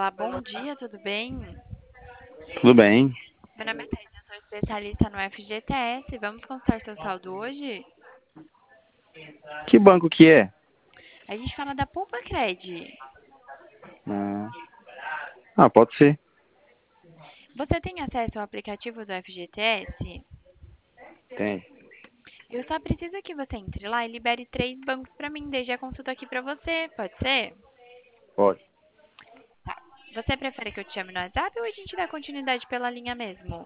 Olá, bom dia, tudo bem? Tudo bem? Meu nome é Thais, eu sou especialista no FGTS. Vamos consultar seu saldo hoje? Que banco que é? A gente fala da Poupa Cred. Ah, pode ser. Você tem acesso ao aplicativo do FGTS? Tem. Eu só preciso que você entre lá e libere três bancos para mim desde a consulta aqui para você, pode ser? Pode. Tá. Você prefere que eu te chame no WhatsApp ou a gente dá continuidade pela linha mesmo?